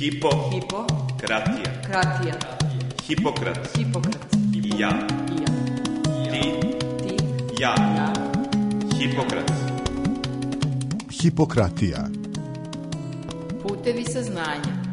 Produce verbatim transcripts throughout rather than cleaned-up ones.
Hipo. Hipo. Kratija. Kratija. Hipokrat. Hipokrat. I ja. I ja. Ti. Ti. Ja. Ja. Hipokrat. Hipokratija. Putevi saznanja.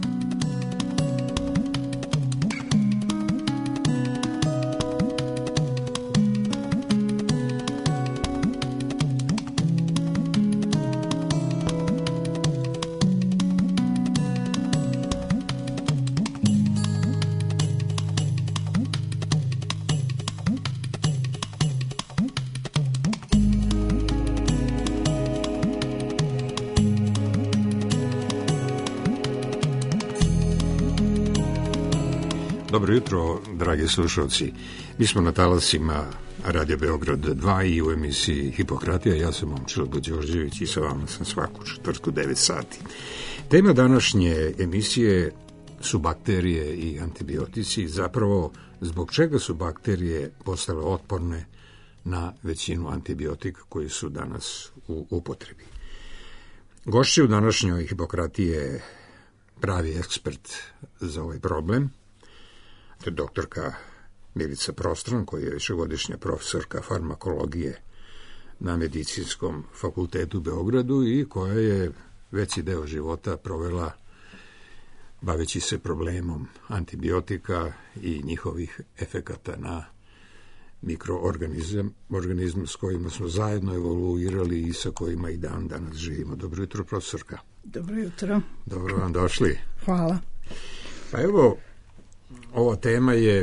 Dobro jutro, dragi slušalci. Mi smo na talasima Radio Beograd dva i u emisiji Hipokratija. Ja sam Momčilo Đorđević i sa vama sam svaku četvrtku devet sati. Tema današnje emisije su bakterije i antibiotici. Zapravo, zbog čega su bakterije postale otporne na većinu antibiotika koji su danas u upotrebi. Gošći u današnjoj Hipokratiji je pravi ekspert za ovaj problem. To je doktorka Milica Prostran, koja je višegodišnja profesorka farmakologije na Medicinskom fakultetu u Beogradu i koja je veći deo života provela baveći se problemom antibiotika i njihovih efekata na mikroorganizam, organizam s kojima smo zajedno evoluirali i sa kojima i dan danas živimo. Dobro jutro, profesorka. Dobro jutro. Dobro vam došli. Hvala. Pa evo, ova tema je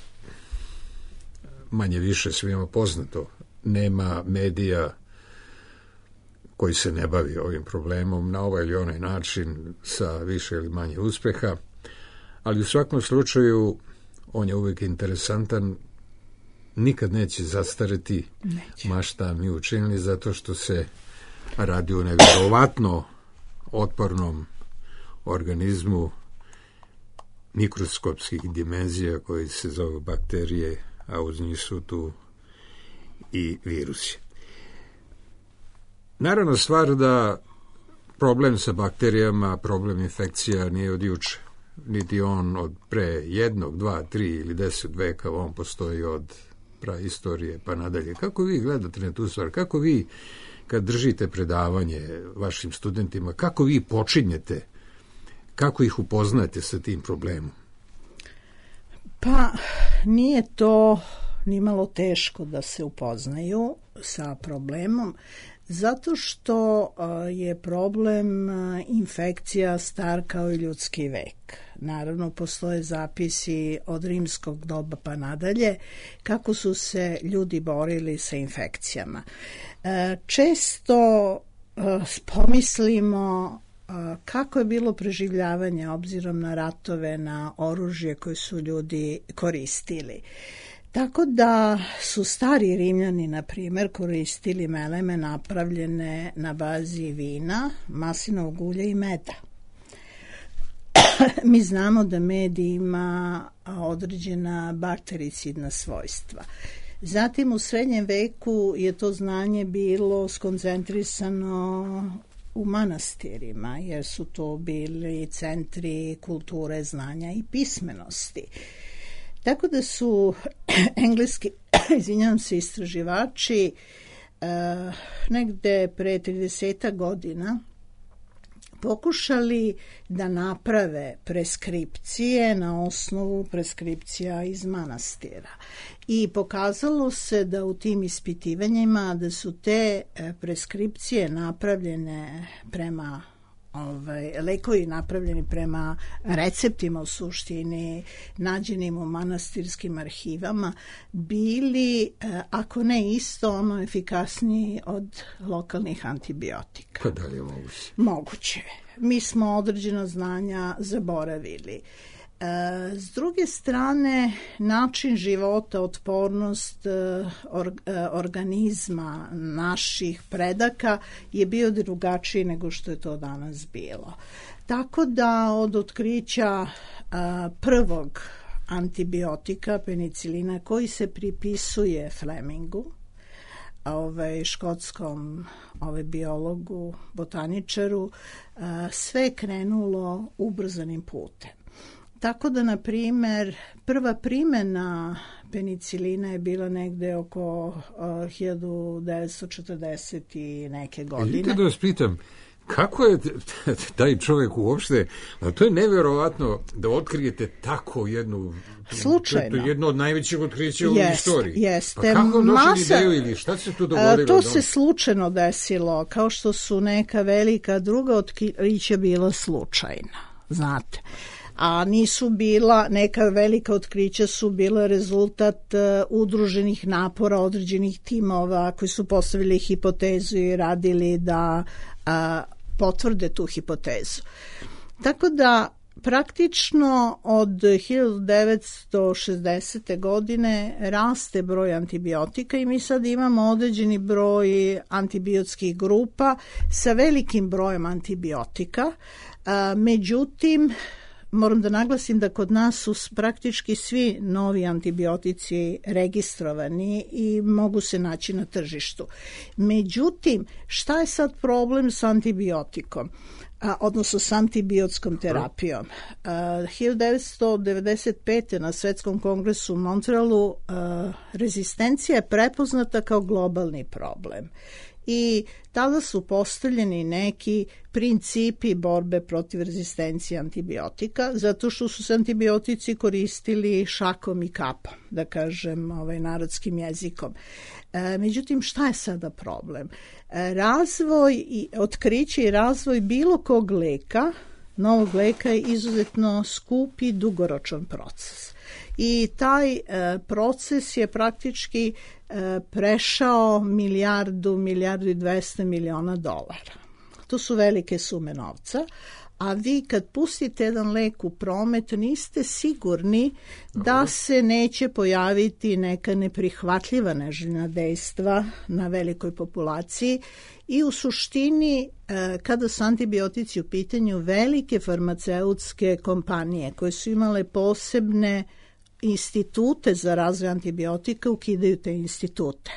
manje više svima poznato. Nema medija koji se ne bavi ovim problemom na ovaj ili onaj način sa više ili manje uspeha, ali u svakom slučaju on je uvijek interesantan, nikad neće zastariti, neće. Ma šta mi učinili, zato što se radi o nevjerovatno otpornom organizmu mikroskopskih dimenzija koji se zove bakterije, a uz njih su tu i virusi. Naravno stvar da problem sa bakterijama, problem infekcija nije od juče, niti on od pre jednog, dva, tri ili deset veka, on postoji od praistorije pa nadalje. Kako vi gledate na tu stvar? Kako vi, kad držite predavanje vašim studentima, kako vi počinjete? Kako ih upoznate sa tim problemom? Pa nije to nimalo teško da se upoznaju sa problemom, zato što je problem infekcija star kao i ljudski vek. Naravno, postoje zapisi od rimskog doba pa nadalje kako su se ljudi borili sa infekcijama. Često pomislimo kako je bilo preživljavanje obzirom na ratove, na oružje koje su ljudi koristili. Tako da su stari Rimljani, na primjer, koristili meleme napravljene na bazi vina, maslinovog ulja i meda. Mi znamo da med ima određena baktericidna svojstva. Zatim u srednjem veku je to znanje bilo skoncentrisano u manastirima, jer su to bili centri kulture, znanja i pismenosti. Tako da su engleski, izvinjavam se, istraživači uh, negde pre trideset godina pokušali da naprave preskripcije na osnovu preskripcija iz manastira. I pokazalo se da u tim ispitivanjima da su te preskripcije napravljene prema ovaj, lekovi napravljeni prema receptima u suštini nađenim u manastirskim arhivama bili, ako ne isto, ono efikasniji od lokalnih antibiotika. Pa da li je moguće? Moguće. Mi smo određena znanja zaboravili. S druge strane, način života, otpornost organizma naših predaka je bio drugačiji nego što je to danas bilo. Tako da od otkrića prvog antibiotika, penicilina, koji se pripisuje Flemingu, ovaj, škotskom ovaj, biologu, botaničaru, sve je krenulo ubrzanim putem. Tako da, na primer, prva primjena penicilina je bila negde oko uh, hiljadu devetsto četrdeset i neke godine. Kada vas pitam, kako je taj čovjek uopšte, a to je nevjerovatno da otkrijete tako jednu, slučajno, to je jedno od najvećih otkrića u istoriji. Jeste. Pa kako Masa, došli ideju ili šta se tu dogodilo? To se slučajno desilo, kao što su neka velika druga otkrića bila slučajna, znate. A nisu bila, neka velika otkrića su bila rezultat uh, udruženih napora određenih timova koji su postavili hipotezu i radili da uh, potvrde tu hipotezu. Tako da praktično od hiljadu devetsto šezdesete. godine raste broj antibiotika i mi sad imamo određeni broj antibiotskih grupa sa velikim brojem antibiotika. Uh, međutim, moram da naglasim da kod nas su praktički svi novi antibiotici registrovani i mogu se naći na tržištu. Međutim, šta je sad problem s antibiotikom? A, odnosno s antibiotskom terapijom. A, hiljadu devetsto devedeset pete. na Svetskom kongresu u Montrealu a, rezistencija je prepoznata kao globalni problem. I tada su postavljeni neki principi borbe protiv rezistencije antibiotika, zato što su se antibiotici koristili šakom i kapom, da kažem ovaj, narodskim jezikom. E, međutim, šta je sada problem? E, razvoj i otkriće i razvoj bilo kog leka, novog leka je izuzetno skup i dugoročan proces. I taj e, proces je praktički e, prešao milijardu, milijardu i dvesta miliona dolara. To su velike sume novca, a vi kad pustite jedan lek u promet niste sigurni da se neće pojaviti neka neprihvatljiva neželjena dejstva na velikoj populaciji i u suštini e, kada su antibiotici u pitanju, velike farmaceutske kompanije koje su imale posebne institute za razvoj antibiotika ukidaju te institute.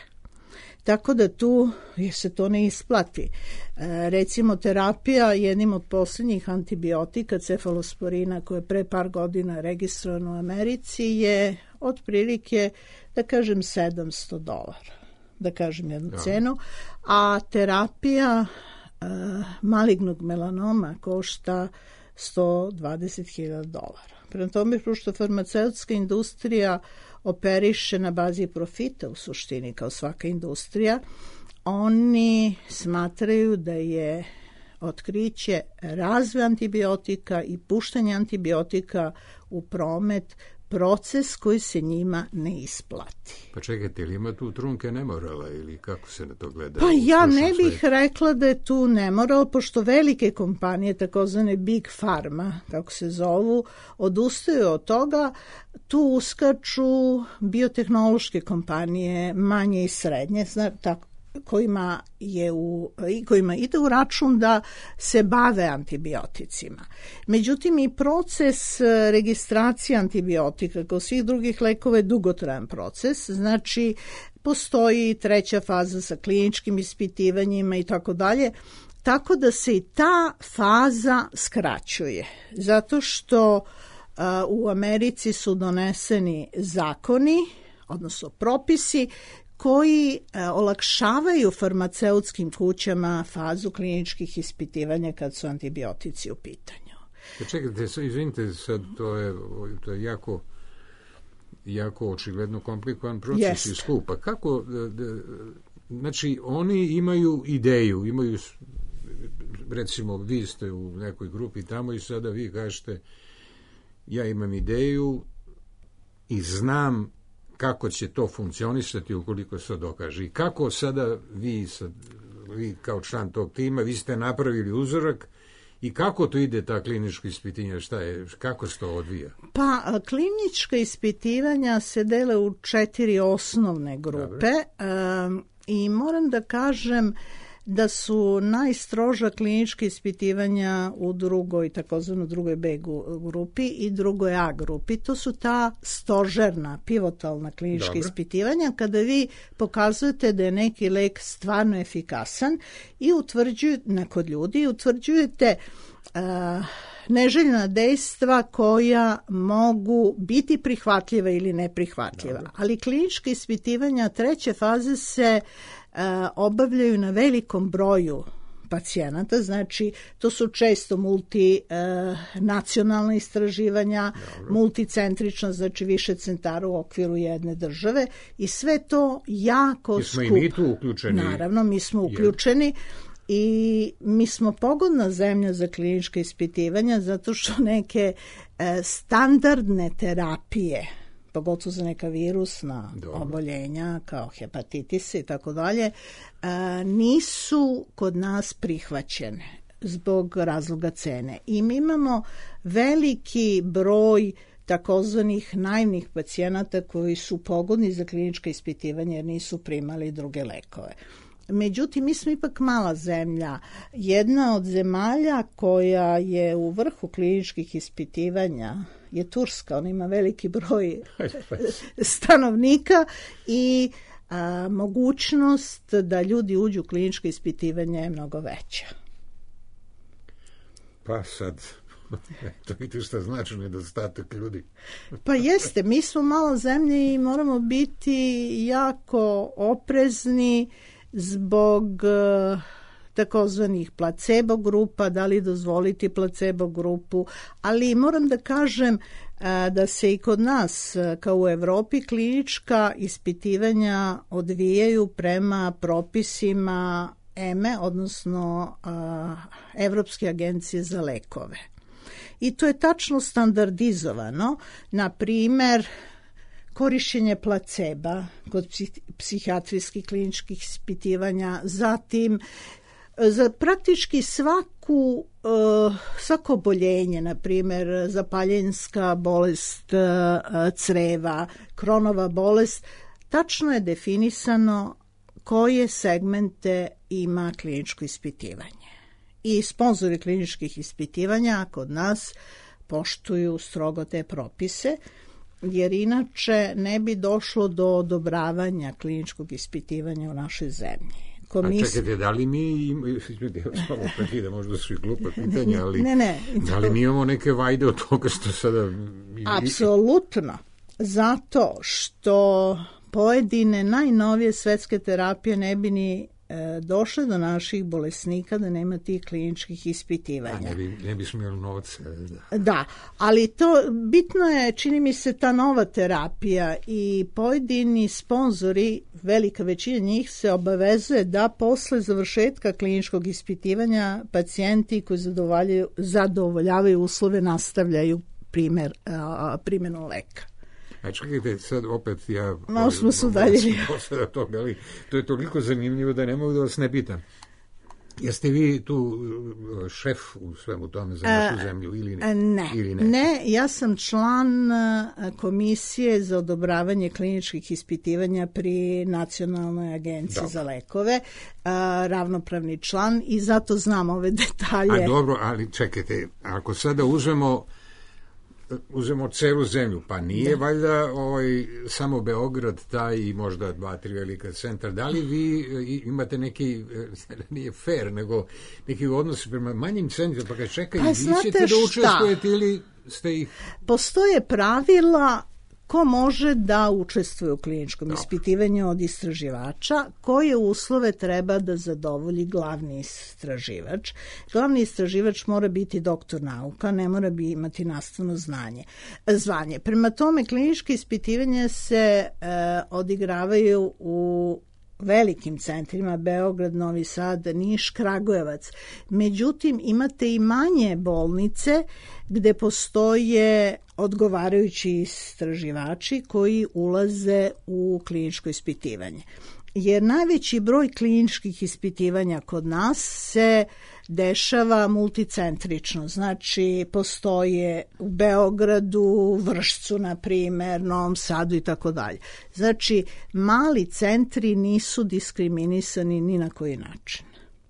Tako da tu je se to ne isplati. E, recimo terapija jednim od posljednjih antibiotika, cefalosporina, koja je pre par godina registrovana u Americi, je otprilike, da kažem, sedamsto dolara. Da kažem jednu cenu. A terapija e, malignog melanoma košta sto dvadeset hiljada dolara. Prema tome, pošto farmaceutska industrija operiše na bazi profita u suštini kao svaka industrija, oni smatraju da je otkriće razvoj antibiotika i puštanje antibiotika u promet proces koji se njima ne isplati. Pa čekajte, ili ima tu trunke nemorala ili kako se na to gleda? Pa ja ne bih svijetu? rekla da je tu nemoral, pošto velike kompanije, takozvane Big Pharma, kako se zovu, odustaju od toga, tu uskaču biotehnološke kompanije, manje i srednje, znači tako, kojima je u, kojima ide u račun da se bave antibioticima. Međutim, i proces registracije antibiotika kao svih drugih lekova je dugotrajan proces, znači postoji treća faza sa kliničkim ispitivanjima i tako dalje, tako da se i ta faza skraćuje, zato što uh, u Americi su doneseni zakoni, odnosno propisi koji e, olakšavaju farmaceutskim kućama fazu kliničkih ispitivanja kad su antibiotici u pitanju. Ja, čekajte, izvinite, sad to je, to je jako, jako očigledno komplikovan proces i skup. A kako, znači, oni imaju ideju, imaju, recimo, vi ste u nekoj grupi tamo i sada vi kažete, ja imam ideju i znam kako će to funkcionisati ukoliko se dokaže. I kako sada vi, sad, vi kao član tog tima, vi ste napravili uzorak i kako to ide ta klinička ispitivanja, šta je, kako se to odvija? Pa klinička ispitivanja se dele u četiri osnovne grupe um, i moram da kažem da su najstroža klinička ispitivanja u drugoj, takozvano drugoj B grupi i drugoj A grupi. To su ta stožerna, pivotalna klinička Dobre. ispitivanja kada vi pokazujete da je neki lek stvarno efikasan i utvrđujete kod ljudi i utvrđujete uh, neželjena dejstva koja mogu biti prihvatljiva ili neprihvatljiva. Dobre. Ali klinička ispitivanja treće faze se uh, obavljaju na velikom broju pacijenata, znači to su često multinacionalna uh, istraživanja, Dobre. multicentrična, znači više centara u okviru jedne države i sve to jako skupo. Mi smo i mi tu uključeni. Naravno, mi smo uključeni. Jer... I mi smo pogodna zemlja za klinička ispitivanja zato što neke e, standardne terapije, pogotovo za neka virusna Dobro. oboljenja kao hepatitis i tako dalje, nisu kod nas prihvaćene zbog razloga cene. I mi imamo veliki broj takozvanih naivnih pacijenata koji su pogodni za klinička ispitivanja jer nisu primali druge lekove. Međutim, mi smo ipak mala zemlja. Jedna od zemalja koja je u vrhu kliničkih ispitivanja je Turska. Ona ima veliki broj stanovnika i a, mogućnost da ljudi uđu u kliničko ispitivanje je mnogo veća. Pa sad... To vidite šta znači nedostatak ljudi. Pa jeste, mi smo mala zemlja i moramo biti jako oprezni zbog uh, takozvanih placebo grupa, da li dozvoliti placebo grupu, ali moram da kažem uh, da se i kod nas, uh, kao u Evropi, klinička ispitivanja odvijaju prema propisima E M E, odnosno uh, Evropske agencije za lekove. I to je tačno standardizovano, na primer, korišćenje placeba kod psihijatrijskih kliničkih ispitivanja, zatim za praktički svaku, svako oboljenje, na primjer zapaljenska bolest creva, Kronova bolest, tačno je definisano koje segmente ima kliničko ispitivanje. I sponzori kliničkih ispitivanja kod nas poštuju strogo te propise, jer inače ne bi došlo do odobravanja kliničkog ispitivanja u našoj zemlji. Komis... A čekajte, da li mi imamo, samo prekida, možda su i glupa pitanja, ali ne, ne. Da li mi imamo neke vajde od toga što sada... Apsolutno, zato što pojedine najnovije svetske terapije ne bi ni došle do naših bolesnika da nema tih kliničkih ispitivanja. A ne bi, ne bi smjeli novce. Da. da, ali to bitno je, čini mi se, ta nova terapija i pojedini sponzori, velika većina njih se obavezuje da posle završetka kliničkog ispitivanja pacijenti koji zadovoljavaju, zadovoljavaju uslove nastavljaju primer, a, primjenu leka. A čekajte, sad opet ja... Malo smo se udaljili. Toga, ali to je toliko zanimljivo da ne mogu da vas ne pitam. Jeste vi tu šef u svemu tome za našu A, zemlju ili ne? Ne, ili ne? ne, ja sam član komisije za odobravanje kliničkih ispitivanja pri Nacionalnoj agenciji dobro. za lekove, a, ravnopravni član i zato znam ove detalje. A dobro, ali čekajte, ako sada uzmemo uzmemo celu zemlju, pa nije da. valjda ovaj, samo Beograd taj i možda dva, tri velika centra. Da li vi imate neki, nije fair, nego neki odnos prema manjim centrima, pa kad čekaj, pa vi ćete da učestvujete ili ste ih... Postoje pravila ko može da učestvuje u kliničkom Dobre. ispitivanju od istraživača, koje uslove treba da zadovolji glavni istraživač. Glavni istraživač mora biti doktor nauka, ne mora bi imati nastavno znanje, zvanje. Prema tome, kliničke ispitivanja se e, odigravaju u velikim centrima, Beograd, Novi Sad, Niš, Kragujevac. Međutim, imate i manje bolnice gde postoje odgovarajući istraživači koji ulaze u kliničko ispitivanje. Jer najveći broj kliničkih ispitivanja kod nas se dešava multicentrično, znači postoje u Beogradu, Vršcu, na primer, Novom Sadu i tako dalje. Znači, mali centri nisu diskriminisani ni na koji način.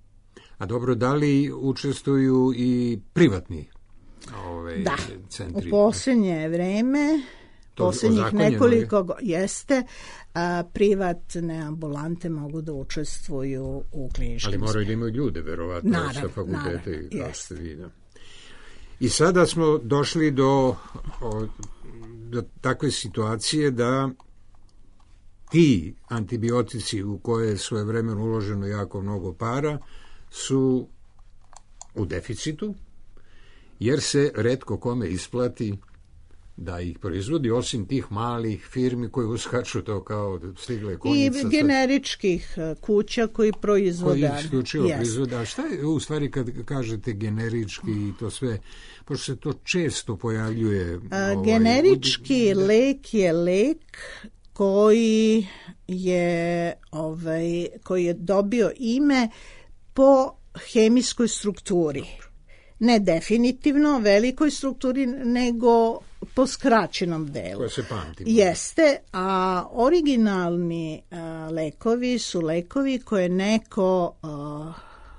A dobro, da li učestvuju i privatni ove, da, centri? U posljednje vreme, to posljednjih nekoliko go, jeste, a, privatne ambulante mogu da učestvuju u kliničkim. Ali moraju da imaju ljude, verovatno, naravno, sa fakultete, naravno, kao što vidi. I sada smo došli do, o, do takve situacije da ti antibiotici u koje je svojevremeno uloženo jako mnogo para su u deficitu, jer se retko kome isplati da ih proizvodi, osim tih malih firmi koji uskaču to kao stigle konjica. I generičkih kuća koji proizvode. Koji isključivo yes. proizvode. A šta je u stvari kad kažete generički i to sve, pošto se to često pojavljuje? A, ovaj, generički da... lek je lek koji je, ovaj, koji je dobio ime po hemijskoj strukturi. Ne definitivno velikoj strukturi, nego po skraćenom delu. Koja se pamti. Jeste, a originalni a, lekovi su lekovi koje neko a,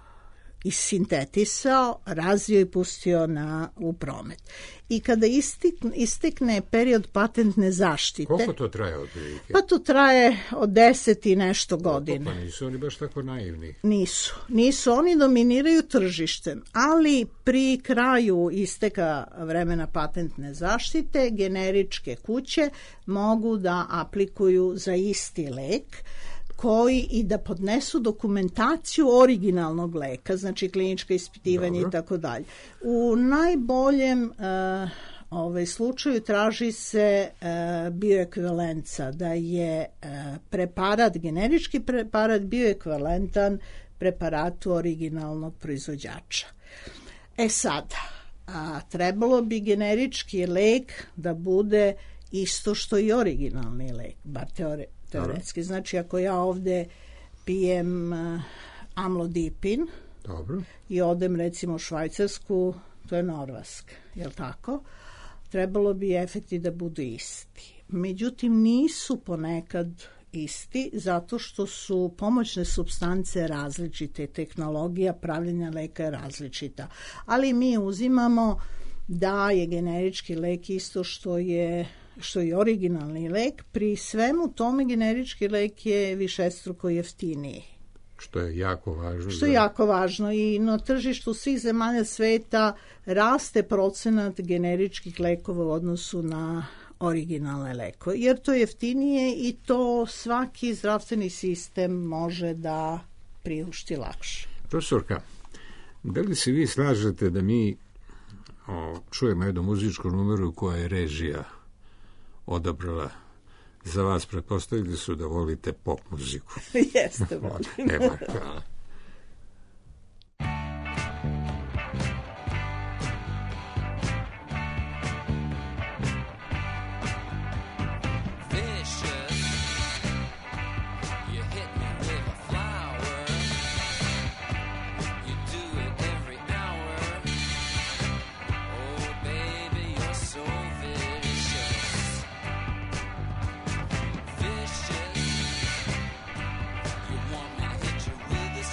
isintetisao, razvio i pustio na, u promet. I kada istekne, istekne period patentne zaštite... Koliko to traje od prilike? Pa to traje od deset i nešto godina. Pa nisu oni baš tako naivni. Nisu. Nisu. Oni dominiraju tržištem, ali pri kraju isteka vremena patentne zaštite generičke kuće mogu da aplikuju za isti lek koji i da podnesu dokumentaciju originalnog leka, znači klinička ispitivanja i tako dalje. U najboljem uh, ovaj, slučaju traži se uh, bioekvivalenca, da je uh, preparat, generički preparat bioekvivalentan preparatu originalnog proizvođača. E sad, a, trebalo bi generički lek da bude isto što i originalni lek, bar teore, teoretski. Znači, ako ja ovde pijem uh, amlodipin Dobro. i odem recimo u Švajcarsku, to je Norvaska, je li tako? Trebalo bi efekti da budu isti. Međutim, nisu ponekad isti, zato što su pomoćne supstance različite, tehnologija pravljenja leka je različita. Ali mi uzimamo da je generički lek isto što je što je originalni lek, pri svemu tome generički lek je višestruko jeftiniji. Što je jako važno. Što je jako važno i na tržištu svih zemalja sveta raste procenat generičkih lekova u odnosu na originalne lekove, jer to je jeftinije i to svaki zdravstveni sistem može da priušti lakše. Profesorka, da li se vi slažete da mi o, čujemo jednu muzičku numeru koja je režija odabrala za vas? Pretpostavili su da volite pop muziku. Jeste, volim. Evo, hvala. With a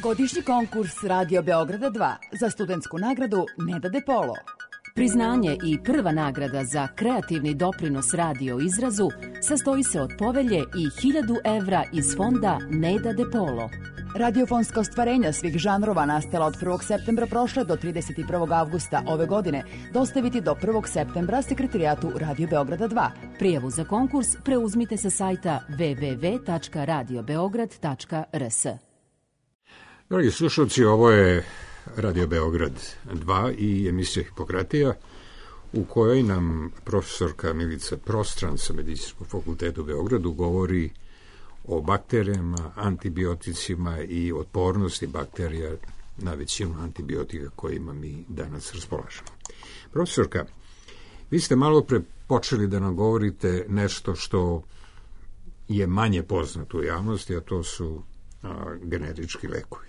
Godišnji konkurs Radio Beograda dva za studentsku nagradu Neda De Polo. Priznanje i prva nagrada za kreativni doprinos radio izrazu sastoji se od povelje i hiljadu evra iz fonda Neda De Polo. Radiofonska ostvarenja svih žanrova nastala od prvog septembra prošle do trideset prvog avgusta ove godine dostaviti do prvog septembra sekretarijatu Radio Beograda dva. Prijavu za konkurs preuzmite sa sajta w w w tačka radio beograd tačka r s. Dragi slušalci, ovo je Radio Beograd dva i emisija Hipokratija, u kojoj nam profesorka Milica Prostran sa Medicinskog fakulteta u Beogradu govori o bakterijama, antibioticima i otpornosti bakterija na većinu antibiotika kojima mi danas raspolažemo. Profesorka, vi ste malo pre počeli da nam govorite nešto što je manje poznato u javnosti, a to su a, generički lekovi.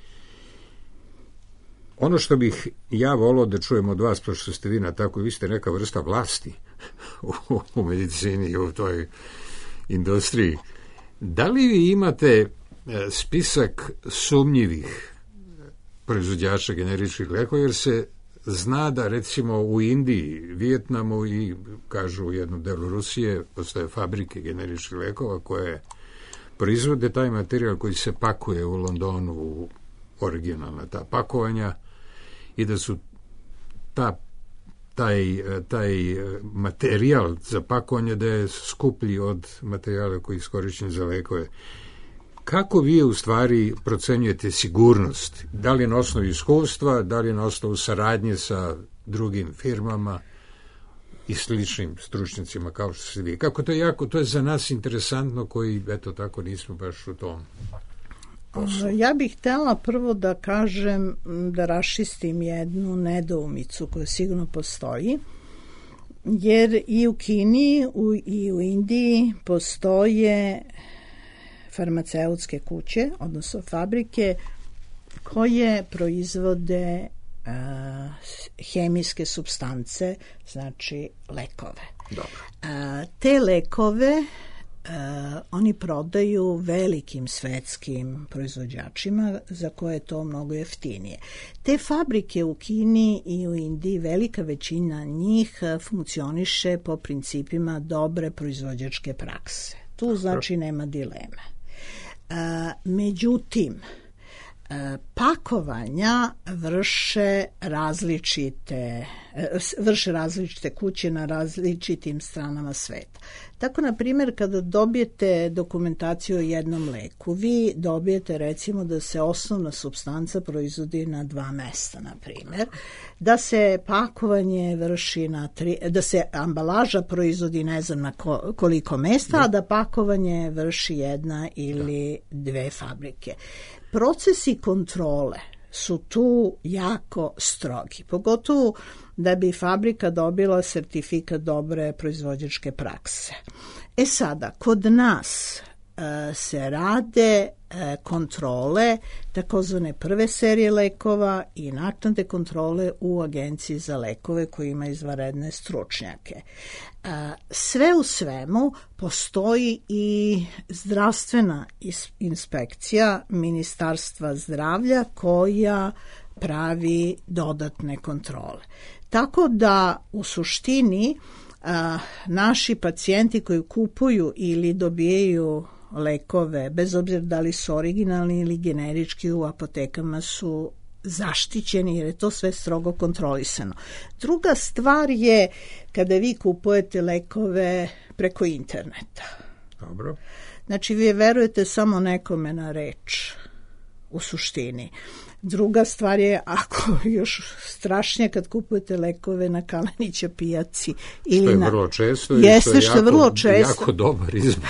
Ono što bih ja volao da čujem od vas, pošto ste vi na tako, vi ste neka vrsta vlasti u, u medicini i u toj industriji, da li vi imate spisak sumnjivih proizvođača generičkih lekova, jer se zna da recimo u Indiji, Vijetnamu i kažu u jednom delu Rusije postoje fabrike generičkih lekova koje proizvode taj materijal koji se pakuje u Londonu u originalna ta pakovanja i da su ta, taj, taj materijal za pakovanje da je skuplji od materijala koji je iskorišćen za lekove. Kako vi u stvari procenjujete sigurnost? Da li je na osnovu iskustva, da li je na osnovu saradnje sa drugim firmama i sličnim stručnjacima kao što se vi? Kako to je jako, to je za nas interesantno koji, eto tako, nismo baš u tom. Ja bih htjela prvo da kažem, da raščistim jednu nedoumicu koja sigurno postoji, jer i u Kini u, i u Indiji postoje farmaceutske kuće, odnosno fabrike, koje proizvode uh, hemijske supstance, znači lekove. Dobro. Uh, te lekove Uh, oni prodaju velikim svetskim proizvođačima za koje je to mnogo jeftinije. Te fabrike u Kini i u Indiji, velika većina njih funkcioniše po principima dobre proizvođačke prakse. Tu znači nema dileme. Uh, međutim, pakovanja vrše različite vrše različite kuće na različitim stranama sveta. Tako, na primjer, kada dobijete dokumentaciju o jednom leku, vi dobijete recimo da se osnovna supstanca proizvodi na dva mesta, na primjer, da se pakovanje vrši na tri, da se ambalaža proizvodi ne znam na koliko mesta, a da pakovanje vrši jedna ili dve fabrike. Procesi kontrole su tu jako strogi, pogotovo da bi fabrika dobila sertifikat dobre proizvođačke prakse. E sada, kod nas e, se rade e, kontrole, takozvane prve serije lekova i naknadne kontrole u Agenciji za lekove koji ima izvanredne stručnjake. E, sve u svemu postoji i zdravstvena inspekcija Ministarstva zdravlja koja pravi dodatne kontrole. Tako da u suštini a, naši pacijenti koji kupuju ili dobijaju lekove, bez obzira da li su originalni ili generički, u apotekama su zaštićeni jer je to sve strogo kontrolisano. Druga stvar je kada vi kupujete lekove preko interneta. Dobro. Znači vi verujete samo nekome na reč u suštini. Druga stvar je, ako još strašnije, kad kupujete lekove na Kalenića pijaci ili što je na... vrlo često Jeste, i što je, što je jako, vrlo često. jako dobar izbor.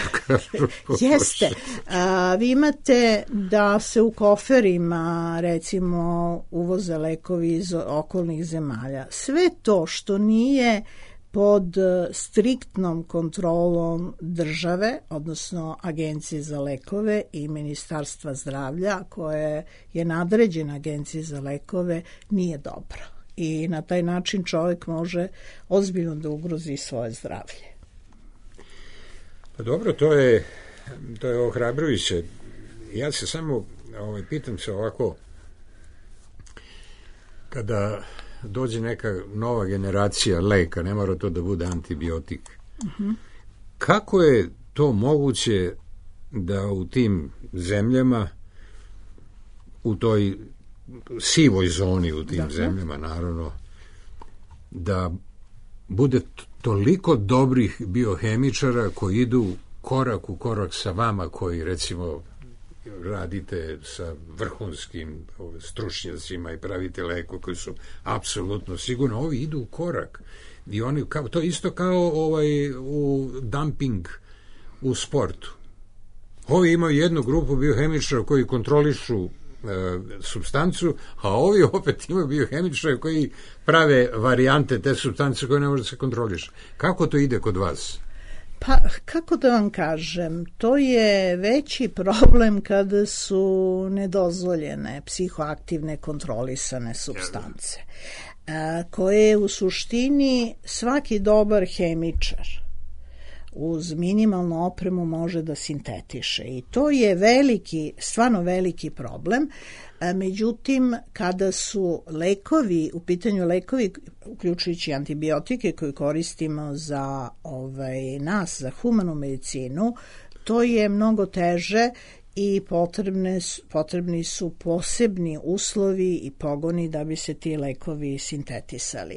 Jeste. A, vi imate da se u koferima recimo uvoze lekovi iz okolnih zemalja. Sve to što nije pod striktnom kontrolom države, odnosno Agencije za lekove i Ministarstva zdravlja, koje je nadređena Agenciji za lekove, nije dobro. I na taj način čovjek može ozbiljno da ugrozi svoje zdravlje. Pa dobro, to je, to je ohrabrujuće. Ja se samo ovaj, pitam se ovako, kada dođe neka nova generacija leka, ne mora to da bude antibiotik, uh-huh. kako je to moguće da u tim zemljama, u toj sivoj zoni u tim dakle. zemljama, naravno, da bude toliko dobrih biohemičara koji idu korak u korak sa vama, koji recimo radite sa vrhunskim stručnjacima i pravite leko koji su apsolutno sigurno, ovi idu u korak i oni, kao, to isto kao ovaj, u dumping u sportu. Ovi imaju jednu grupu biohemičara koji kontrolišu e, supstancu, a ovi opet imaju biohemičara koji prave varijante te supstance koje ne može da se kontroliše. Kako to ide kod vas? Pa, kako da vam kažem, to je veći problem kada su nedozvoljene psihoaktivne kontrolisane supstance, a, koje u suštini svaki dobar hemičar uz minimalnu opremu može da sintetiše. I to je veliki, stvarno veliki problem. Međutim, kada su lekovi, u pitanju lekovi, uključujući antibiotike koje koristimo za ovaj, nas, za humanu medicinu, to je mnogo teže i potrebne, potrebni su posebni uslovi i pogoni da bi se ti lekovi sintetisali.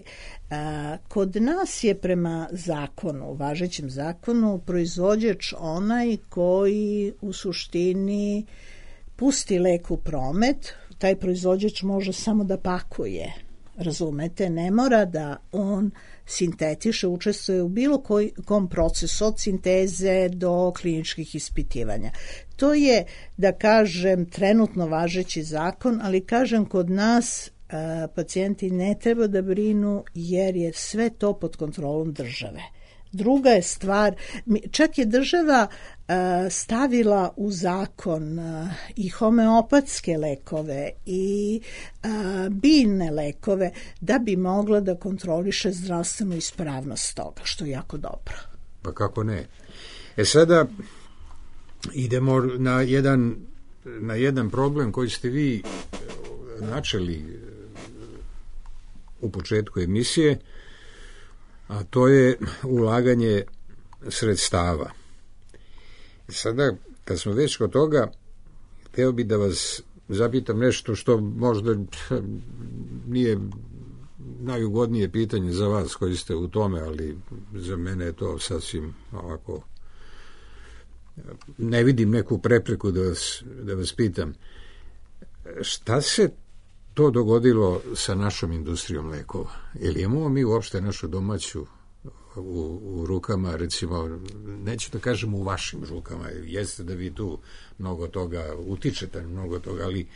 Kod nas je prema zakonu, važećem zakonu, proizvođač onaj koji u suštini pusti lek u promet. Taj proizvođač može samo da pakuje, razumete, ne mora da on sintetiše, učestvuje u bilo koji, kom procesu od sinteze do kliničkih ispitivanja. To je, da kažem, trenutno važeći zakon, ali kažem, kod nas a, pacijenti ne treba da brinu jer je sve to pod kontrolom države. Druga je stvar, čak je država uh, stavila u zakon uh, i homeopatske lekove i uh, biljne lekove da bi mogla da kontroliše zdravstvenu ispravnost toga, što je jako dobro. Pa kako ne? E sada idemo na jedan, na jedan problem koji ste vi načeli u početku emisije, a to je ulaganje sredstava. Sada, kad smo već kod toga, hteo bi da vas zapitam nešto što možda nije najugodnije pitanje za vas koji ste u tome, ali za mene je to sasvim ovako, ne vidim neku prepreku da vas, da vas pitam. Šta se to dogodilo sa našom industrijom lekova? Ili imamo mi uopšte našu domaću u, u rukama, recimo, neću da kažem u vašim rukama, jeste da vi tu mnogo toga utičete, mnogo toga, ali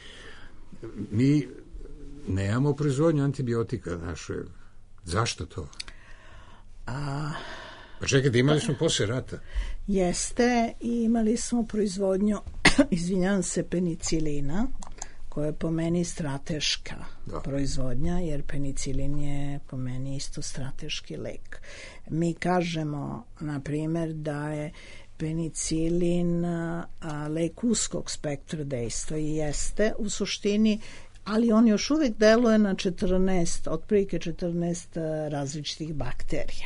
mi nemamo proizvodnju antibiotika naše. Zašto to? A, pa čekajte, imali smo posle rata. Jeste, i imali smo proizvodnju, izvinjavam se, penicilina, koja je po meni strateška da. proizvodnja, jer penicilin je po meni isto strateški lek. Mi kažemo, na primjer, da je penicilin a, lek uskog spektra dejstva i jeste u suštini, ali on još uvijek deluje na četrnaest, otprilike četrnaest različitih bakterija.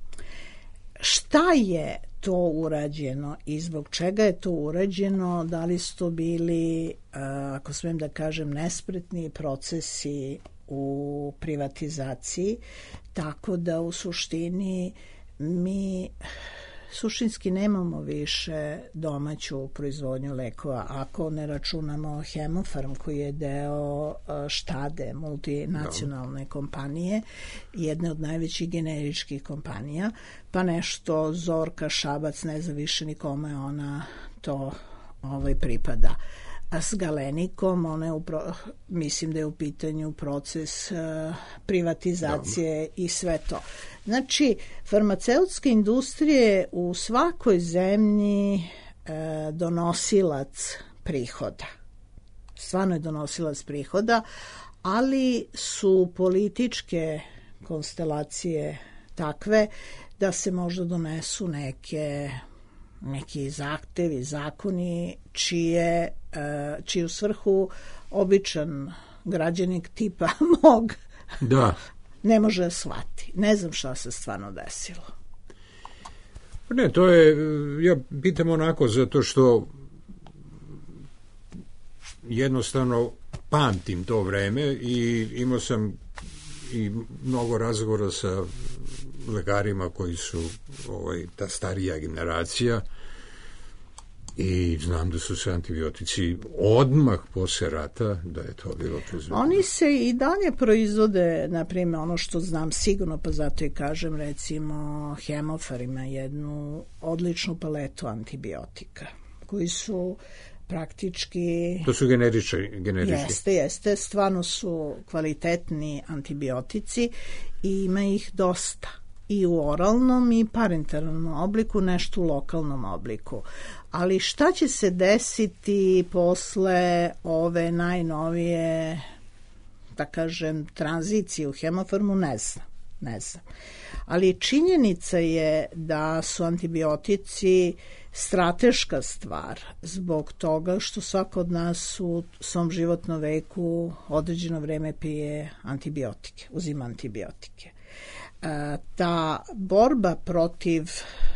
Šta je to urađeno i zbog čega je to urađeno? Da li su to bili, ako smijem da kažem, nespretni procesi u privatizaciji, tako da u suštini mi suštinski nemamo više domaću proizvodnju lekova, ako ne računamo Hemofarm koji je deo Štade, multinacionalne kompanije, jedne od najvećih generičkih kompanija, pa nešto Zorka Šabac, ne zna više ni kome ona to ovaj, pripada. A s Galenikom, ona je upro, mislim da je u pitanju proces uh, privatizacije Dobre. I sve to. Znači, farmaceutske industrije u svakoj zemlji uh, donosilac prihoda. Stvarno je donosilac prihoda, ali su političke konstelacije takve da se možda donesu neke neki zahtevi, zakoni čije čiju svrhu običan građanik tipa mog da. ne može da shvati. Ne znam šta se stvarno desilo. Ne, to je, ja pitam onako zato što jednostavno pamtim to vreme i imao sam i mnogo razgovora sa lekarima koji su ovaj, ta starija generacija i znam da su se antibiotici odmah posle rata, da je to bilo proizvodno. Oni se i dalje proizvode, na primjer, ono što znam sigurno, pa zato i kažem, recimo, Hemofar ima jednu odličnu paletu antibiotika, koji su praktički... To su generički. generički. Jeste, jeste, stvarno su kvalitetni antibiotici i ima ih dosta. I u oralnom i parenteralnom obliku, nešto u lokalnom obliku. Ali šta će se desiti posle ove najnovije, da kažem, tranzicije u Hemofarmu, ne znam, ne znam. Ali činjenica je da su antibiotici strateška stvar zbog toga što svako od nas u svom životnom veku određeno vreme pije antibiotike, uzima antibiotike. Ta borba protiv,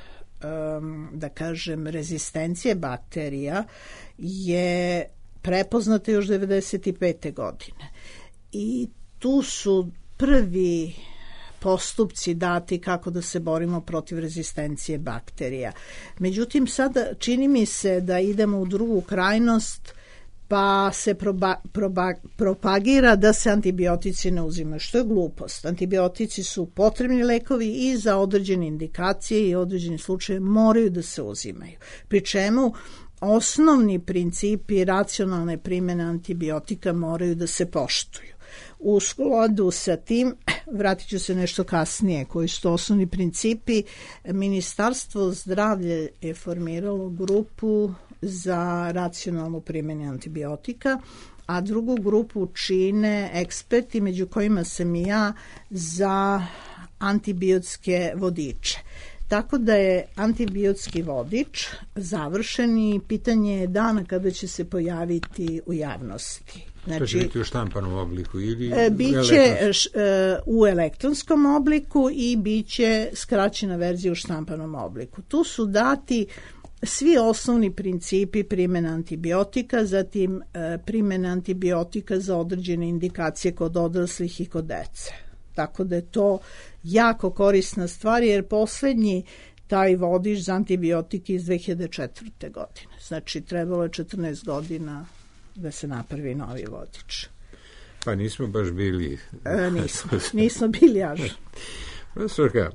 da kažem, rezistencije bakterija je prepoznata još devedeset pete godine. I tu su prvi postupci dati kako da se borimo protiv rezistencije bakterija. Međutim, sada čini mi se da idemo u drugu krajnost, pa se proba, proba, propagira da se antibiotici ne uzimaju, što je glupost. Antibiotici su potrebni lekovi i za određene indikacije i određeni slučaje moraju da se uzimaju. Pri čemu osnovni principi racionalne primjene antibiotika moraju da se poštuju. U skladu sa tim, vratit ću se nešto kasnije, koji su to osnovni principi, Ministarstvo zdravlja je formiralo grupu za racionalnu primjenu antibiotika, a drugu grupu čine eksperti, među kojima sam i ja, za antibiotske vodiče. Tako da je antibiotski vodič završen i pitanje je dana kada će se pojaviti u javnosti. Znači, to će biti u štampanom obliku ili e, biće š, e, u elektronskom obliku i biće skraćena verzija u štampanom obliku. Tu su dati svi osnovni principi primjene antibiotika, zatim e, primjene antibiotika za određene indikacije kod odraslih i kod dece. Tako da je to jako korisna stvar, jer poslednji taj vodič za antibiotike iz dve hiljade četvrte. godine. Znači, trebalo je četrnaest godina da se napravi novi vodič. Pa nismo baš bili... E, nismo, nismo bili ažurni. Profesorka,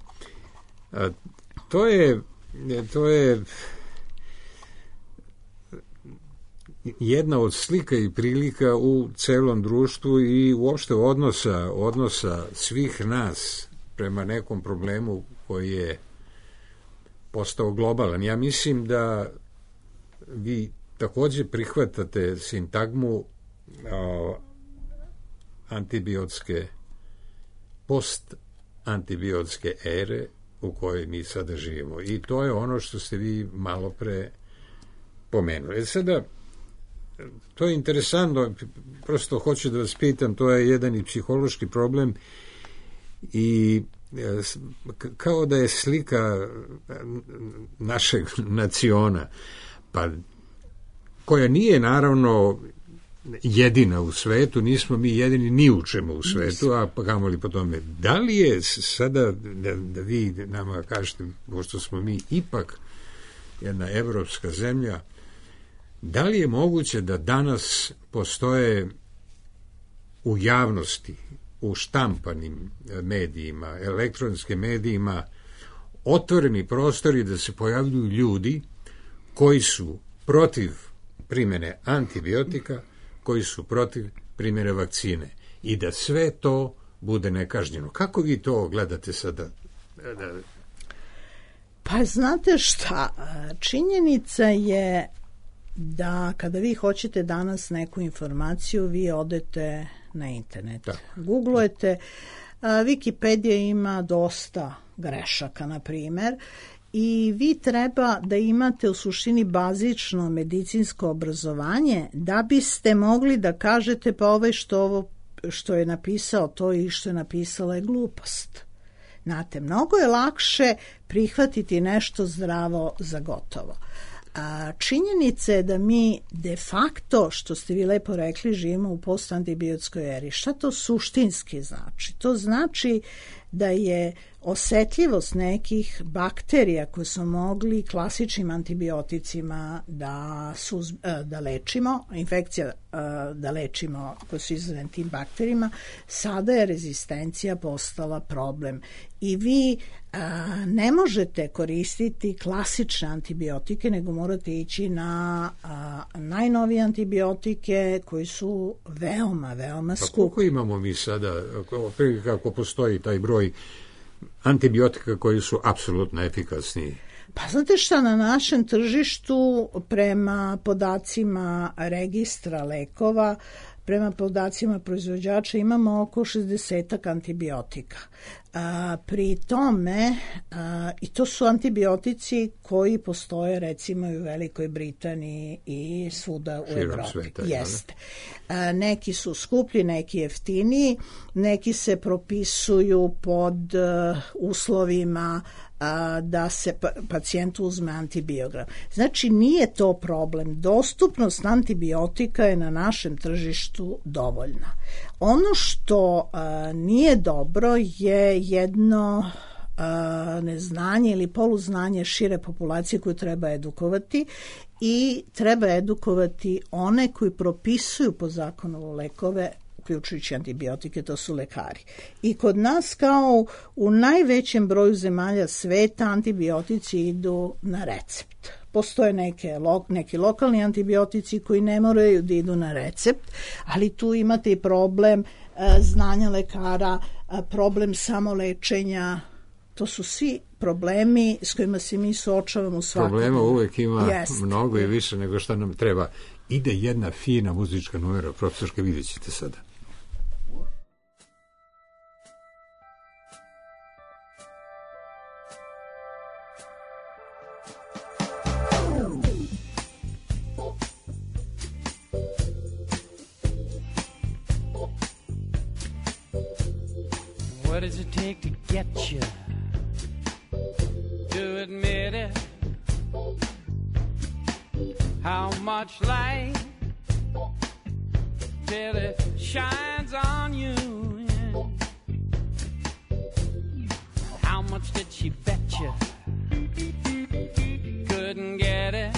to je, to je jedna od slika i prilika u celom društvu i uopšte odnosa, odnosa svih nas prema nekom problemu koji je postao globalan. Ja mislim da vi takođe prihvatate sintagmu o, antibiotske, post-antibiotske ere u kojoj mi sada živimo. I to je ono što ste vi malo pre pomenuli. E sada, to je interesantno, prosto hoću da vas pitam, to je jedan i psihološki problem i kao da je slika našeg naciona, pa koja nije naravno jedina u svetu, nismo mi jedini ni u čemu u svetu, a pa kamoli po tome. Da li je sada, da, da vi nama kažete, pošto smo mi ipak jedna evropska zemlja, da li je moguće da danas postoje u javnosti, u štampanim medijima, elektronskim medijima, otvoreni prostori da se pojavljuju ljudi koji su protiv primjene antibiotika, koji su protiv primjene vakcine i da sve to bude nekažnjeno. Kako vi to gledate sada? Da... Pa znate šta, činjenica je da kada vi hoćete danas neku informaciju, vi odete na internet. Da. Googlujete, Wikipedia ima dosta grešaka, na primer, i vi treba da imate u suštini bazično medicinsko obrazovanje da biste mogli da kažete pa ovaj što, ovo, što je napisao to i što je napisala je glupost. Znate, mnogo je lakše prihvatiti nešto zdravo za gotovo. A činjenica je da mi de facto, što ste vi lepo rekli, živimo u postantibiotskoj eri. Šta to suštinski znači? To znači da je osetljivost nekih bakterija koje su mogli klasičnim antibioticima da, suz, da lečimo, infekcija da lečimo koje su izazvane tim bakterijama, sada je rezistencija postala problem. I vi a, ne možete koristiti klasične antibiotike, nego morate ići na a, najnovije antibiotike koji su veoma, veoma skupi. Pa koliko imamo mi sada, kako postoji taj broj antibiotika koji su apsolutno efikasni? Pa znate šta, na našem tržištu prema podacima registra lekova, prema podacima proizvođača imamo oko šezdesetak antibiotika. A, pri tome, a, i to su antibiotici koji postoje recimo i u Velikoj Britaniji i svuda u Širom Evropi. Sveta, jeste. A, neki su skuplji, neki jeftiniji, neki se propisuju pod uh, uslovima a, da se pa, pacijentu uzme antibiogram. Znači nije to problem. Dostupnost antibiotika je na našem tržištu dovoljna. Ono što a, nije dobro je jedno a, neznanje ili poluznanje šire populacije koju treba edukovati i treba edukovati one koji propisuju po zakonu lekove, uključujući antibiotike, to su lekari. I kod nas kao u najvećem broju zemalja sveta antibiotici idu na recept. Postoje neke, neki lokalni antibiotici koji ne moraju da idu na recept, ali tu imate i problem e, znanja lekara, problem samolečenja. To su svi problemi s kojima se mi suočavamo u svakom. Problema uvek ima Jest. mnogo i više nego što nam treba. Ide jedna fina muzička numera, profesorka, vidjet ćete sada. What does it take to get you to admit it? How much light till it shines on you? How much did she bet you couldn't get it?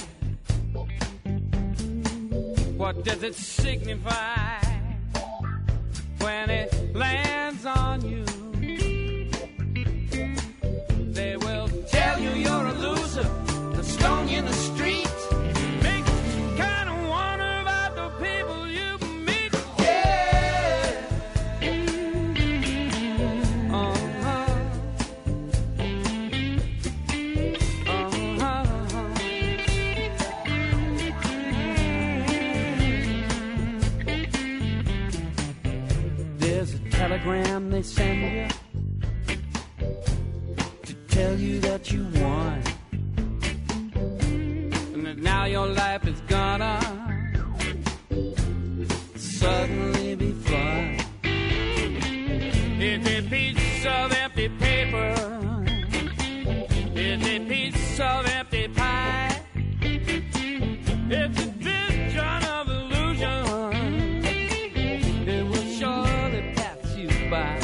What does it signify when it lands on you? They will tell you you're a loser, the stone in the street. Make you kind of wonder about the people you meet. Yeah. Uh-huh. Uh-huh. There's a telegram they send you tell you that you won, and that now your life is gonna suddenly be fun. It's a piece of empty paper, it's a piece of empty pie, it's a vision of illusion, it will surely pass you by.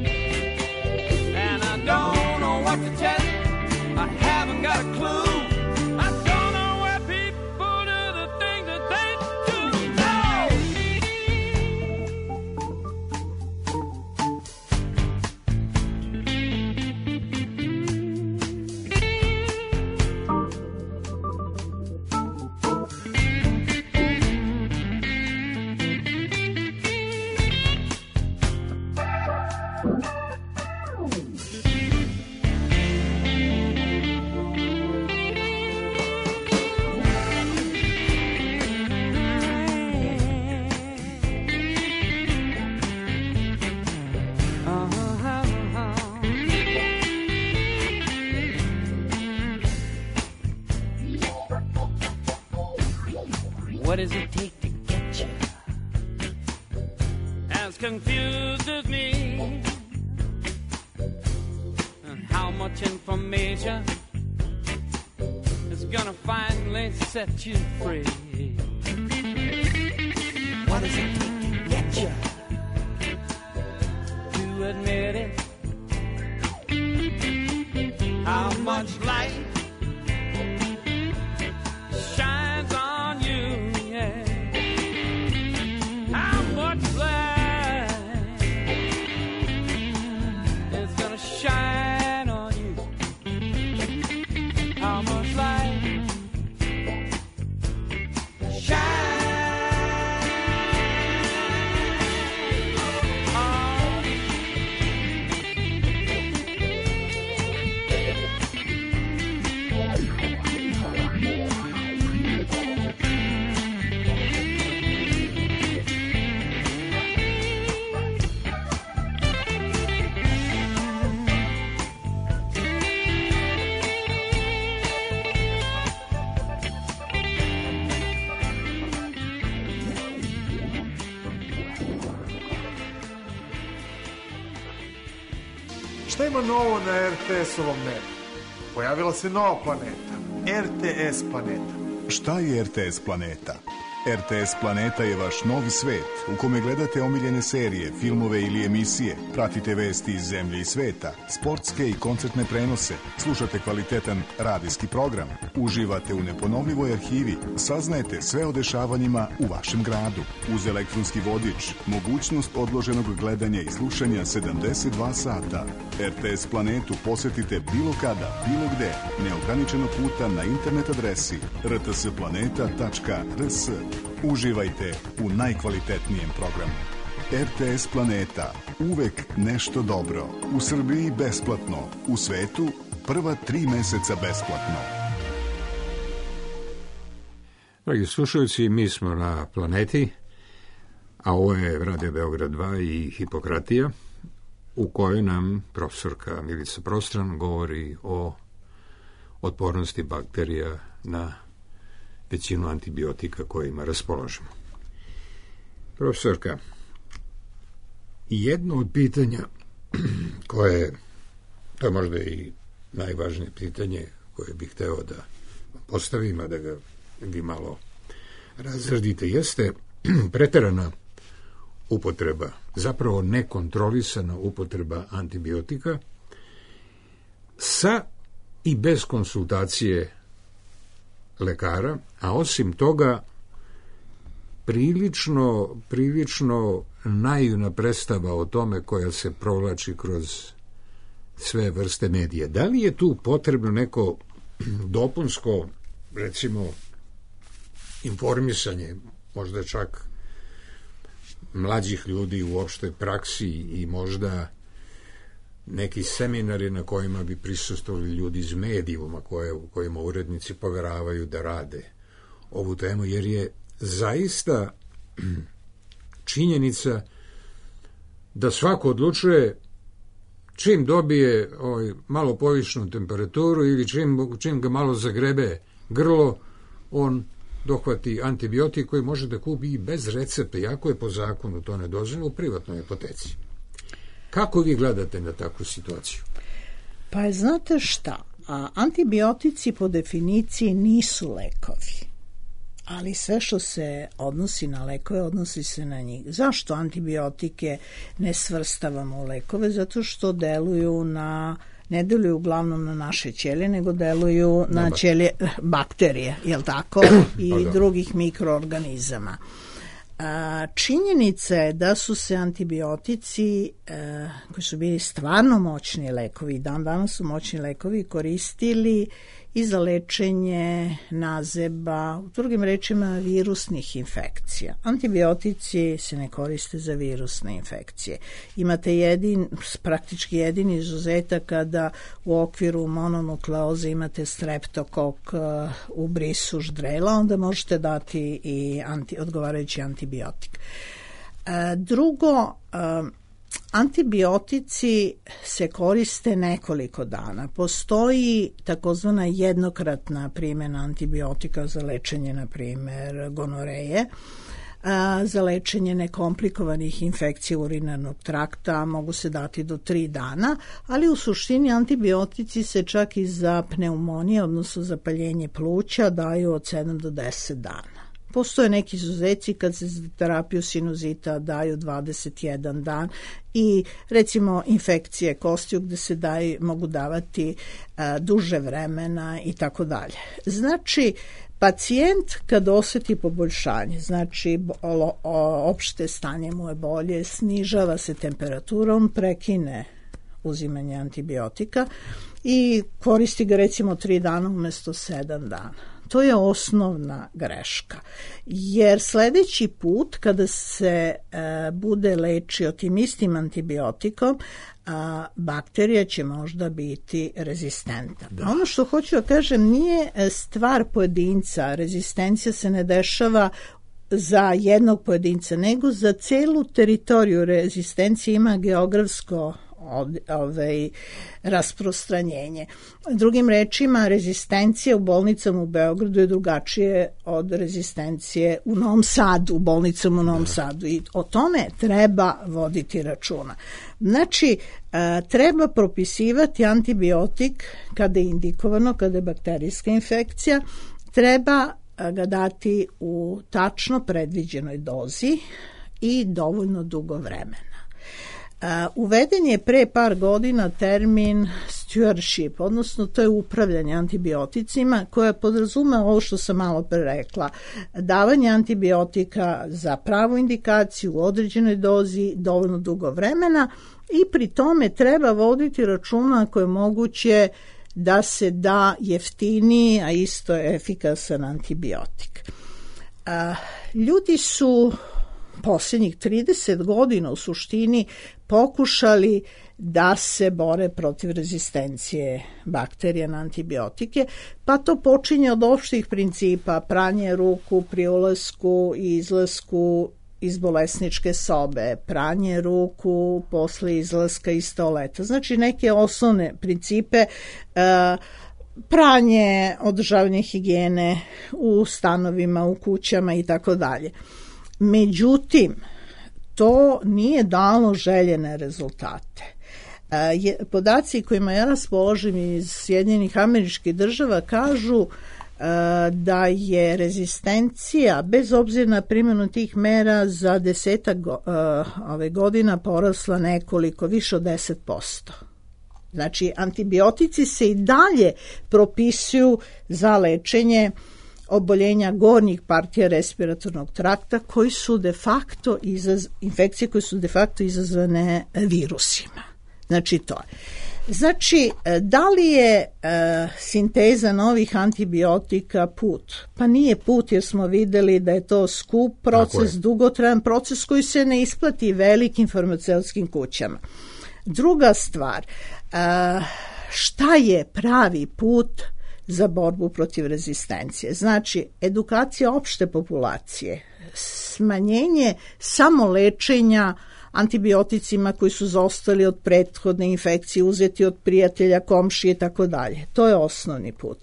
And I don't know what to tell you, I haven't got a clue. I don't know why people do the things that they do. What does it take to get you? As confused as me. And how much information is gonna finally set you free? What does it take to get you to admit it? How much light shines on you, yeah. How much light is gonna shine on you? How much light shine? Šta ima novo na er te es-ovom nebu? Pojavila se nova planeta, er te es planeta. Šta je er te es planeta? er te es Planeta je vaš novi svet u kome gledate omiljene serije, filmove ili emisije, pratite vesti iz zemlje i sveta, sportske i koncertne prenose, slušate kvalitetan radijski program, uživate u neponovljivoj arhivi, saznajete sve o dešavanjima u vašem gradu. Uz elektronski vodič, mogućnost odloženog gledanja i slušanja sedamdeset dva sata. er te es Planetu posetite bilo kada, bilo gde, neograničeno puta na internet adresi er te es planeta tačka er es. Uživajte u najkvalitetnijem programu. er te es Planeta. Uvek nešto dobro. U Srbiji besplatno. U svetu prva tri meseca besplatno. Dragi slušalci, mi smo na Planeti, a ovo je Radio Beograd dva i Hipokratija, u kojoj nam profesorka Milica Prostran govori o otpornosti bakterija na većinu antibiotika kojima raspolažemo. Profesorka, jedno od pitanja koje, to je možda i najvažnije pitanje koje bih hteo da postavim, a da ga vi malo razradite, jeste preterana upotreba, zapravo nekontrolisana upotreba antibiotika sa i bez konsultacije lekara, a osim toga prilično, prilično naivna predstava o tome koja se provlači kroz sve vrste medija. Da li je tu potrebno neko dopunsko, recimo, informisanje, možda čak mlađih ljudi u opštoj praksi i možda neki seminari na kojima bi prisustvovali ljudi iz medijuma koje, kojima urednici poveravaju da rade ovu temu, jer je zaista činjenica da svako odlučuje čim dobije ovaj, malo povišnu temperaturu ili čim, čim ga malo zagrebe grlo, on dohvati antibiotik koji može da kupi i bez recepta, iako je po zakonu to ne dozvoljeno u privatnoj apoteci. Kako vi gledate na takvu situaciju? Pa znate šta, a, antibiotici po definiciji nisu lekovi, ali sve što se odnosi na lekove, odnosi se na njih. Zašto antibiotike ne svrstavamo u lekove? Zato što deluju na, ne deluju uglavnom na naše ćelije, nego deluju na Dobar. ćelije bakterije, jel tako, i pa da. drugih mikroorganizama. Činjenica je da su se antibiotici koji su bili stvarno moćni lekovi, dan danas su moćni lekovi, koristili i za lečenje nazeba, u drugim rečima virusnih infekcija. Antibiotici se ne koriste za virusne infekcije. Imate jedin, praktički jedini izuzetak kada u okviru mononukleoze imate streptokok u brisu ždrela, onda možete dati i anti, odgovarajući antibiotik. Drugo, antibiotici se koriste nekoliko dana. Postoji takozvana jednokratna primjena antibiotika za lečenje, na primjer, gonoreje, a, za lečenje nekomplikovanih infekcija urinarnog trakta mogu se dati do tri dana, ali u suštini antibiotici se čak i za pneumonije, odnosno zapaljenje pluća, daju od sedam do deset dana. Postoje neki izuzeci kad se za terapiju sinuzita daju dvadeset jedan dan i recimo infekcije kostiju gde se daju, mogu davati a, duže vremena i tako dalje. Znači, pacijent kad osjeti poboljšanje, znači o, o, opšte stanje mu je bolje, snižava se temperatura, on prekine uzimanje antibiotika i koristi ga recimo tri dana umjesto sedam dana. To je osnovna greška, jer sledeći put kada se e, bude lečio tim istim antibiotikom, a, bakterija će možda biti rezistentna. Da. Ono što hoću da kažem, nije stvar pojedinca, rezistencija se ne dešava za jednog pojedinca, nego za celu teritoriju. Rezistencija ima geografsko Od, ovaj, rasprostranjenje. Drugim rečima, rezistencija u bolnicama u Beogradu je drugačije od rezistencije u Novom Sadu, u bolnicama u Novom da. Sadu, i o tome treba voditi računa. Znači, a, treba propisivati antibiotik kada je indikovano, kada je bakterijska infekcija, treba ga dati u tačno predviđenoj dozi i dovoljno dugo vremena. Uh, uveden je pre par godina termin stewardship, odnosno to je upravljanje antibioticima, koje podrazume ovo što sam malo pre rekla, davanje antibiotika za pravu indikaciju u određenoj dozi, dovoljno dugo vremena, i pri tome treba voditi računa ako je moguće da se da jeftiniji, a isto efikasan antibiotik. Uh, ljudi su posljednjih trideset godina u suštini pokušali da se bore protiv rezistencije bakterija na antibiotike, pa to počinje od opštih principa: pranje ruku pri ulasku i izlasku iz bolesničke sobe, pranje ruku posle izlaska iz toaleta. Znači neke osnovne principe, uh, pranje, održavanje higijene u stanovima, u kućama i tako dalje. Međutim, to nije dalo željene rezultate. E, podaci kojima ja raspoložim iz Sjedinjenih Američkih Država kažu e, da je rezistencija, bez obzira na primjenu tih mera, za desetak go, e, ove godina porasla nekoliko, više od deset posto. Znači, antibiotici se i dalje propisuju za lečenje oboljenja gornjih partija respiratornog trakta, koji su de facto izaz, infekcije koje su de facto izazvane virusima. Znači to je. Znači, da li je e, sinteza novih antibiotika put? Pa nije put, jer smo videli da je to skup proces, dugotrajan proces koji se ne isplati velikim farmaceutskim kućama. Druga stvar, e, šta je pravi put za borbu protiv rezistencije? Znači, edukacija opšte populacije, smanjenje samo lečenja antibioticima koji su zostali od prethodne infekcije, uzeti od prijatelja, komšije i tako dalje. To je osnovni put.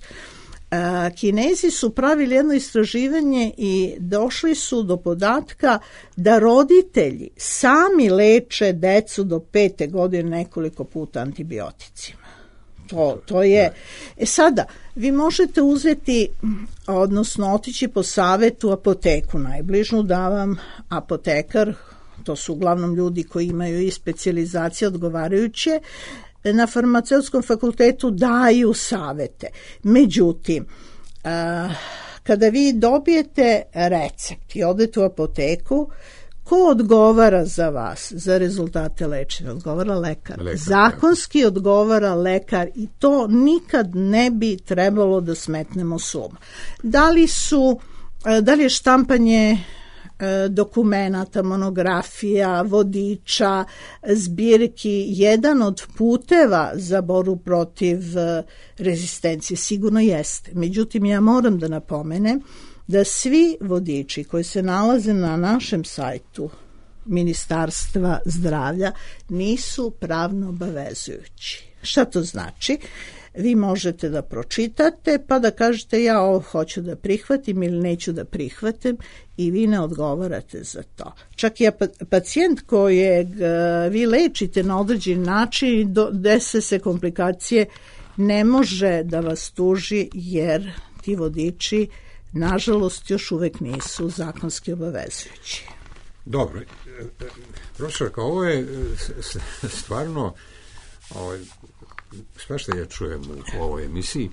Kinezi su pravili jedno istraživanje i došli su do podatka da roditelji sami leče decu do pete godine nekoliko puta antibioticima. To, to je. E sada, vi možete uzeti, odnosno otići po savetu apoteku najbližnu, da vam apotekar, to su uglavnom ljudi koji imaju i specijalizacije odgovarajuće, na farmaceutskom fakultetu daju savete. Međutim, a, kada vi dobijete recept i odete u apoteku, ko odgovara za vas, za rezultate lečenja? Odgovara lekar. lekar Zakonski da. odgovara lekar, i to nikad ne bi trebalo da smetnemo s uma. Da li su, da li je štampanje dokumenata, monografija, vodiča, zbirki jedan od puteva za borbu protiv rezistencije? Sigurno jeste. Međutim, ja moram da napomenem da svi vodiči koji se nalaze na našem sajtu Ministarstva zdravlja nisu pravno obavezujući. Šta to znači? Vi možete da pročitate pa da kažete ja ovo hoću da prihvatim ili neću da prihvatim i vi ne odgovarate za to. Čak i pacijent kojeg vi lečite na određen način, dese se komplikacije, ne može da vas tuži jer ti vodiči nažalost još uvek nisu zakonski obavezujući. Dobro, profesorka, ovo je stvarno ovo, sve što ja čujem u ovoj emisiji.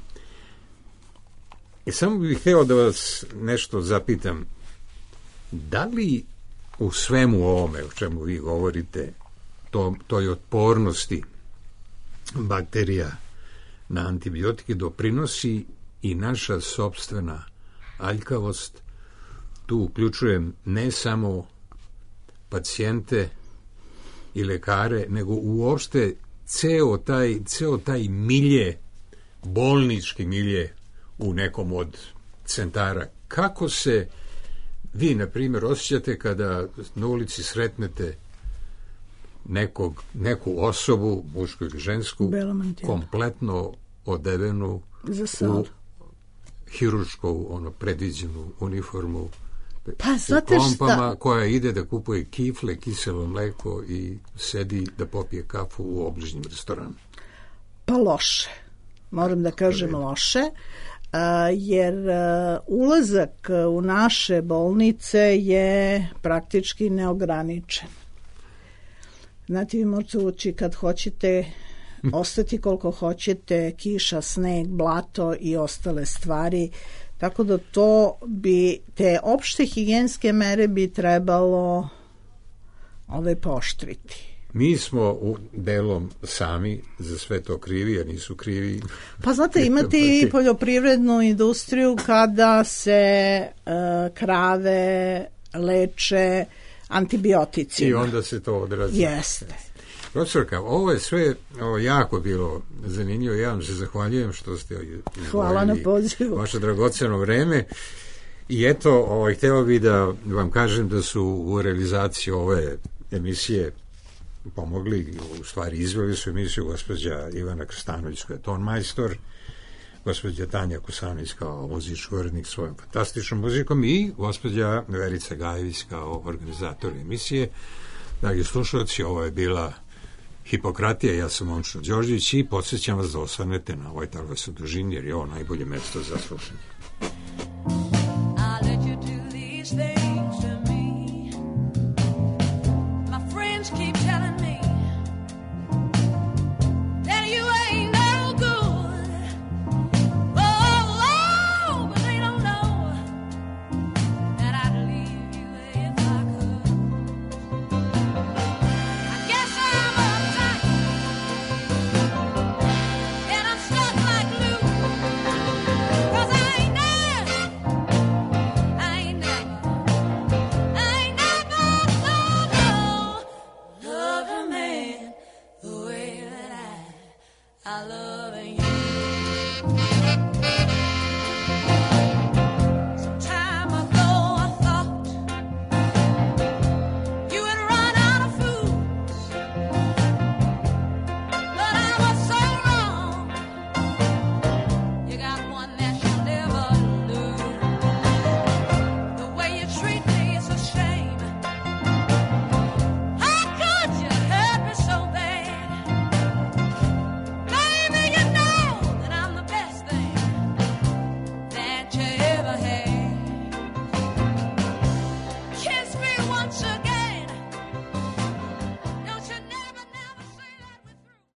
I samo bih htio da vas nešto zapitam. Da li u svemu ovome o čemu vi govorite, to, toj otpornosti bakterija na antibiotike doprinosi i naša sopstvena aljkavost? Tu uključujem ne samo pacijente i lekare, nego uopšte ceo taj, ceo taj milje, bolnički milje u nekom od centara. Kako se vi, na primjer, osjećate kada na ulici sretnete nekog, neku osobu, mušku ili žensku, kompletno odevenu u hirušku, ono, predviđenu uniformu, pa, u klompama, koja ide da kupuje kifle, kiselo mleko i sedi da popije kafu u obližnjem restoranu? Pa loše. Moram da kažem loše, jer ulazak u naše bolnice je praktički neograničen. Znate, vi možete ući kad hoćete, ostati koliko hoćete, kiša, sneg, blato i ostale stvari. Tako da to bi, te opšte higijenske mere bi trebalo ove pooštriti. Mi smo u delom sami za sve to krivi, a nisu krivi. Pa znate, imate i poljoprivrednu industriju kada se uh, krave leče antibioticima. I onda se to odrazi. Jeste. Profesorka, ovo je sve ovo jako bilo zanimljivo. Ja vam se zahvaljujem što ste Hvala na pozivu. Vaše dragoceno vreme. I eto, ovaj, hteo bih da vam kažem da su u realizaciji ove emisije pomogli, u stvari izveli su emisiju gospođa Ivana Krstanović koja je tonmajstor, gospođa Tanja Kusanović kao muzički urednik svojom fantastičnom muzikom i gospođa Verica Gajević kao organizator emisije. Dragi slušalci, ovo je bila Hipokratija, ja sam Momčilo Đorđević i podsjećam vas da ostanete na ovoj talasnoj dužini jer je ovo najbolje mesto za slušanje. I love you.